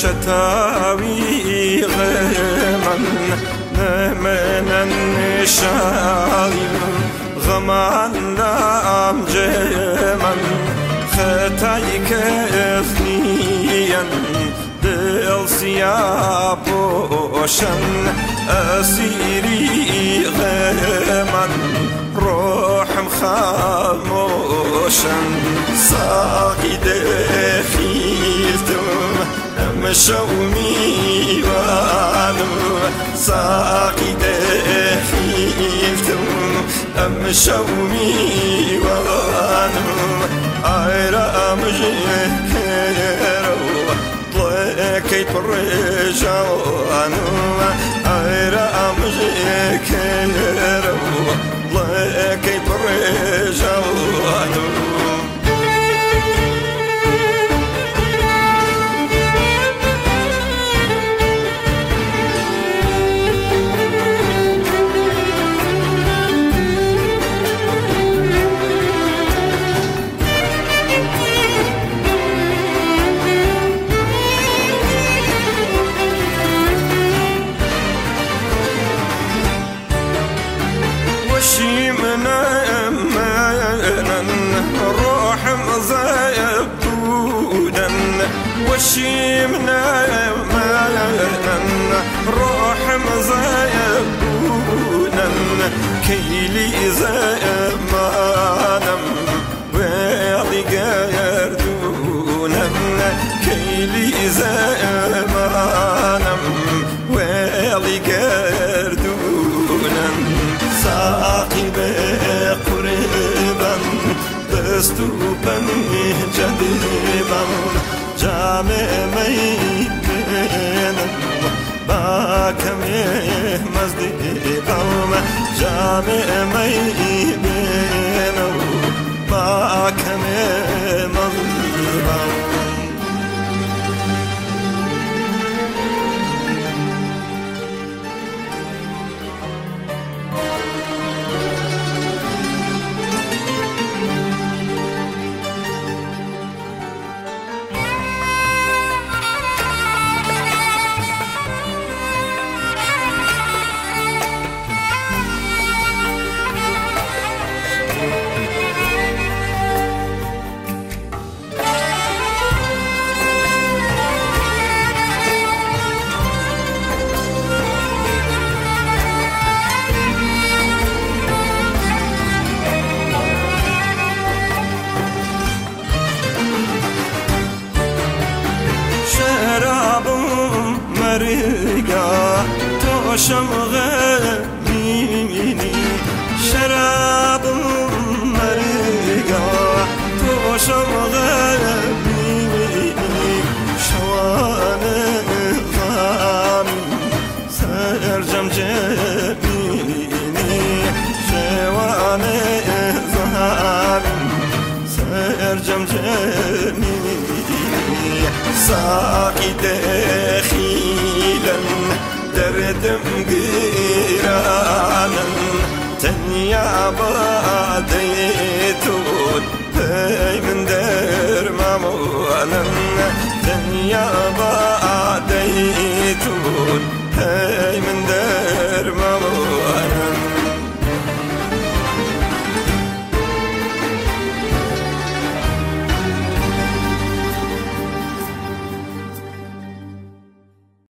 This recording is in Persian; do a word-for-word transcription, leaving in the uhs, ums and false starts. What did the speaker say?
شتاوي غمن نمنا نشايم غمان لام جمن خطاي كفنيا دل سيابوشن أسيري غمن روح مخاموشن ساقي دخيلتم مشومي وانو ساقي دخيلتم مشومي وانو عيرا مجيكيرو طلقيت برجوانو عيرا مجيكيرو طلقيت برجوانو وشيمنا مالنا روح مزايبونا كيلي زمانم ويلي قاردونا كيلي زمانم ويلي قاردونا ساقي بقربا دستوبا جديبا جامع ميدنا باكمه مزدي قوم جامع ميدنا باكمه مزدي قوم توشم غميني شراب مرقا توشم غميني شوان ظامي سرجم جميني شوان ظامي سرجم جميني ساقي دخيلا دردم قيرانا تنيا باديتون هاي من در مامولا تنيا باديتون هاي من